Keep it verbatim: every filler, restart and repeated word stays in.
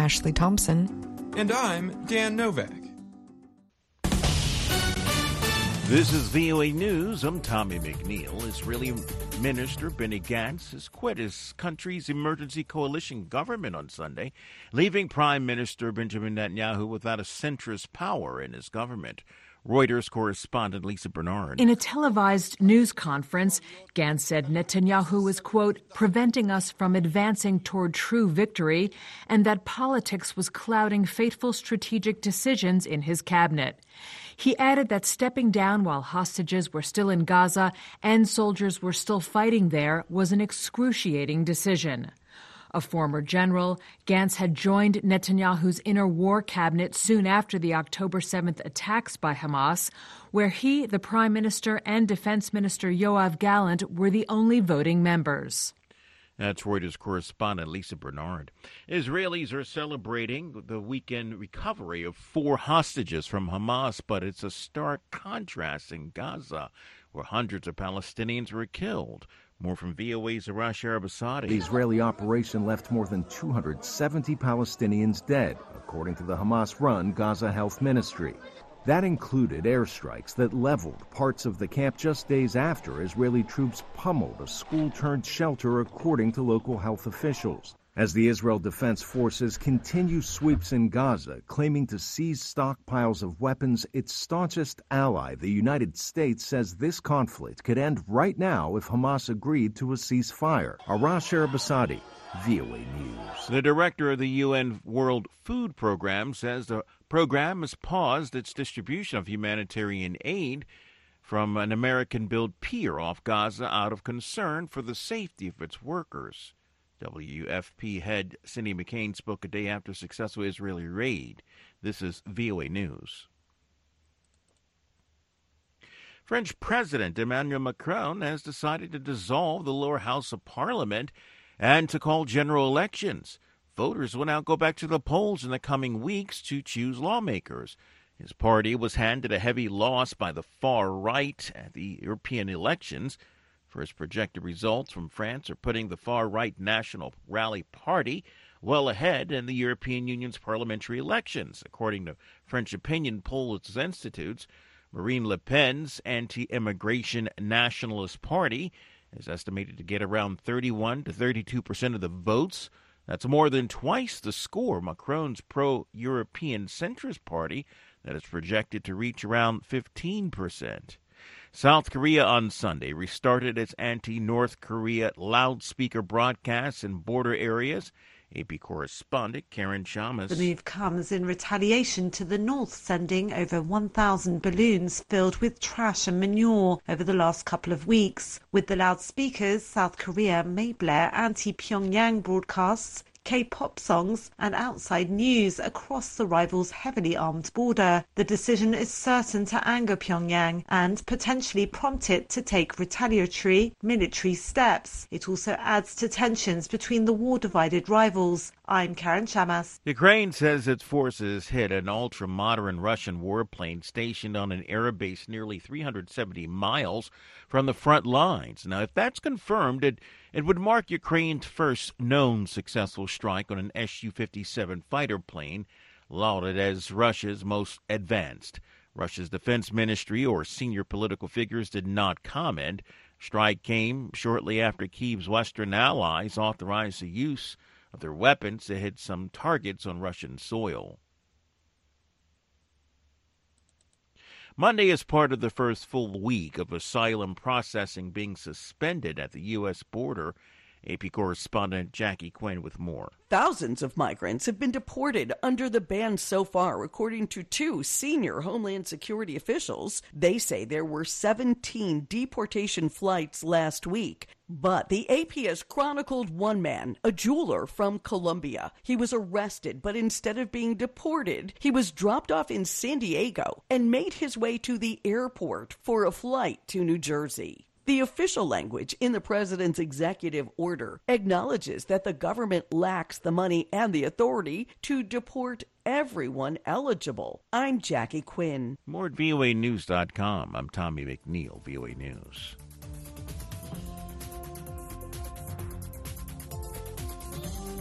Ashley Thompson. And I'm Dan Novak. This is V O A News. I'm Tommy McNeil. Israeli Minister Benny Gantz has quit his country's emergency coalition government on Sunday, leaving Prime Minister Benjamin Netanyahu without a centrist power in his government. Reuters correspondent Lisa Bernard. In a televised news conference, Gantz said Netanyahu was, quote, preventing us from advancing toward true victory, and that politics was clouding fateful strategic decisions in his cabinet. He added that stepping down while hostages were still in Gaza and soldiers were still fighting there was an excruciating decision. A former general, Gantz had joined Netanyahu's inner war cabinet soon after the October seventh attacks by Hamas, where he, the prime minister, and defense minister Yoav Gallant were the only voting members. That's Reuters correspondent Lisa Bernard. Israelis are celebrating the weekend recovery of four hostages from Hamas, but it's a stark contrast in Gaza, where hundreds of Palestinians were killed. More from V O A's Arash Arabasadi. The Israeli operation left more than two hundred seventy Palestinians dead, according to the Hamas-run Gaza Health Ministry. That included airstrikes that leveled parts of the camp just days after Israeli troops pummeled a school-turned-shelter, according to local health officials. As the Israel Defense Forces continue sweeps in Gaza, claiming to seize stockpiles of weapons, its staunchest ally, the United States, says this conflict could end right now if Hamas agreed to a ceasefire. Arash Arabasadi, V O A News. The director of the U N World Food Program says the program has paused its distribution of humanitarian aid from an American-built pier off Gaza out of concern for the safety of its workers. W F P head Cindy McCain spoke a day after a successful Israeli raid. This is V O A News. French President Emmanuel Macron has decided to dissolve the lower house of parliament and to call general elections. Voters will now go back to the polls in the coming weeks to choose lawmakers. His party was handed a heavy loss by the far right at the European elections. First projected results from France are putting the far-right National Rally Party well ahead in the European Union's parliamentary elections. According to French opinion polls institutes, Marine Le Pen's anti-immigration Nationalist Party is estimated to get around thirty-one to thirty-two percent of the votes. That's more than twice the score of Macron's pro-European centrist party that is projected to reach around fifteen percent. South Korea on Sunday restarted its anti-North Korea loudspeaker broadcasts in border areas. A P correspondent Karen Chamas. The move comes in retaliation to the North sending over one thousand balloons filled with trash and manure over the last couple of weeks. With the loudspeakers, South Korea may blare anti-Pyongyang broadcasts, K-pop songs and outside news across the rival's heavily armed border. The decision is certain to anger Pyongyang and potentially prompt it to take retaliatory military steps. It also adds to tensions between the war-divided rivals. I'm Karen Chamas. Ukraine says its forces hit an ultra-modern Russian warplane stationed on an air base nearly three hundred seventy miles from the front lines. Now, if that's confirmed, it, it would mark Ukraine's first known successful strike on an S U fifty-seven fighter plane, lauded as Russia's most advanced. Russia's defense ministry or senior political figures did not comment. Strike came shortly after Kyiv's Western allies authorized the use of their weapons to hit some targets on Russian soil. Monday is part of the first full week of asylum processing being suspended at the U S border. A P correspondent Jackie Quinn with more. Thousands of migrants have been deported under the ban so far, according to two senior Homeland Security officials. They say there were seventeen deportation flights last week. But the A P has chronicled one man, a jeweler from Colombia. He was arrested, but instead of being deported, he was dropped off in San Diego and made his way to the airport for a flight to New Jersey. The official language in the president's executive order acknowledges that the government lacks the money and the authority to deport everyone eligible. I'm Jackie Quinn. More at V O A news dot com. I'm Tommy McNeil, V O A News.